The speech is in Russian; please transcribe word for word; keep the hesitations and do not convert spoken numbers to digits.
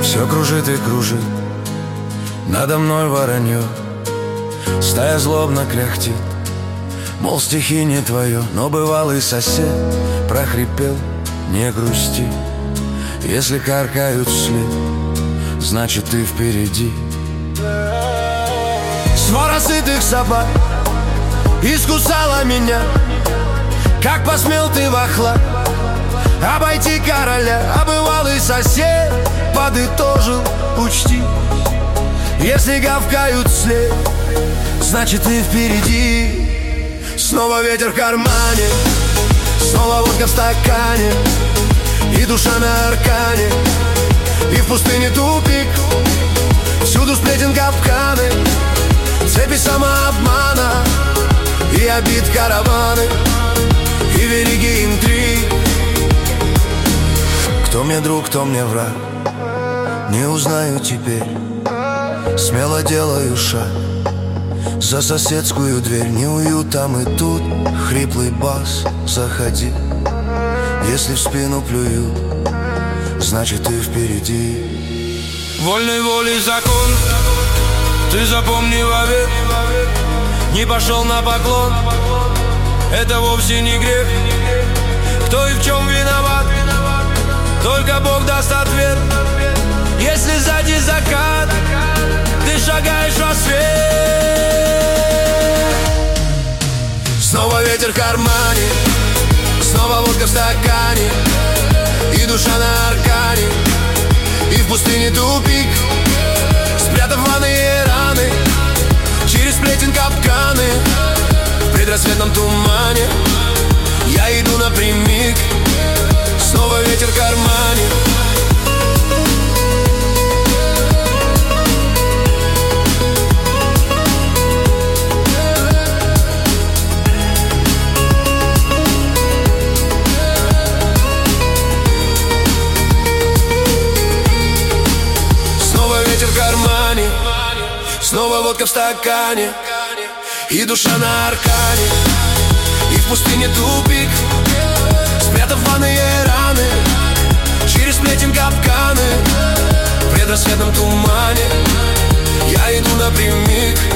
Все кружит и кружит надо мной воронье. Стая злобно кляхтит, мол, стихи не твое. Но бывалый сосед прохрипел: не грусти, если каркают вслед, значит ты впереди. Свора сытых собак искусала меня. Как посмел ты, вахла, обойти короля? А бывалый сосед подытожил: учти, если гавкают вслед, значит ты впереди. Снова ветер в кармане, снова водка в стакане, и душа на аркане, и в пустыне тупик. Всюду сплетен капканы, цепи самообмана, и обид караваны, и вериги интриг. Кто мне друг, кто мне враг, не узнаю теперь. Смело делаю шаг за соседскую дверь. Не уют там и тут хриплый бас: заходи. Если в спину плюют, значит ты впереди. Вольной волей закон, ты запомни вовек. Не пошел на поклон, это вовсе не грех. Кто и в чем виноват, только Бог даст ответ. Если сзади закат, ты шагаешь во свет. Снова ветер в кармане, снова водка в стакане, и душа на аркане, и в пустыне тупик. Спрятав ванные раны, через сплетен капканы, в предрассветном тумане я иду напрямик. Снова ветер в кармане. Ветер в кармане, снова водка в стакане, и душа на аркане, и в пустыне тупик. Спрятав ванные раны, через сплетен капканы, в предрассветном тумане я иду напрямик.